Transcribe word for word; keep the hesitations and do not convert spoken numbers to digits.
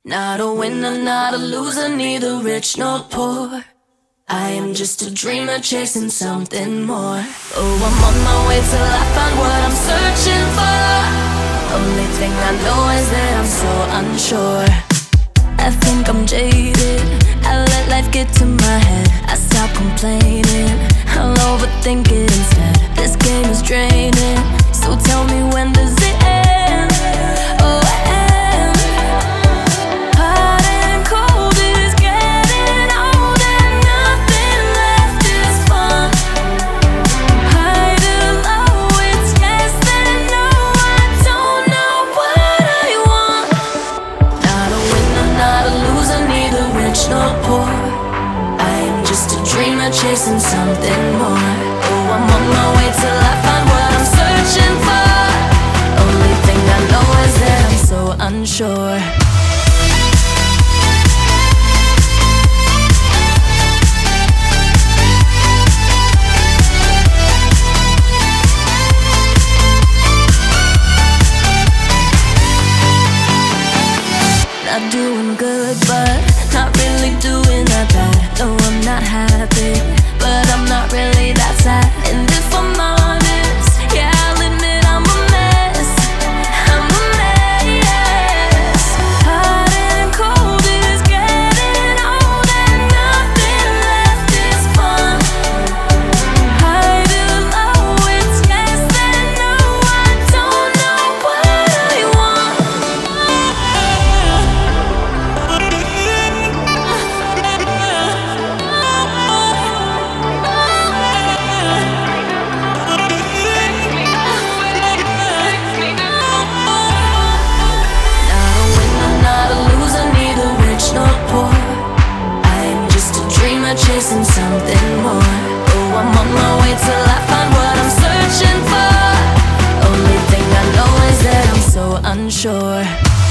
Not a winner, not a loser, neither rich nor poor. I am just a dreamer chasing something more. Oh, I'm on my way till I find what I'm searching for. Only thing I know is that I'm so unsure. I think I'm jaded, I let life get to my head. I stop complaining, I'll overthink it instead. This game is draining, so tell me, when does it end? Oh, end. Hot and cold is getting old, and nothing left is fun. High to low, it's yes and no. I don't know what I want. Not a winner, not a loser, neither rich nor poor. I am just a dreamer chasing something more. Oh, I'm on my way till I find what I'm searching for. Only thing I know is that I'm so unsure. Not doing good, but not really doing that bad. No, I'm not happy, but I'm not really that sad. And if I'm honest, yeah, I'll admit I'm a mess. I'm a mess. Hot and cold is getting old, and nothing left is fun. High to low, it's yes and no. I don't know what I want. Not a winner, not a loser, neither rich nor poor. I am just a dreamer chasing something more. Oh, I'm on my way till I find what I'm searching for. Only thing I know is that I'm so unsure.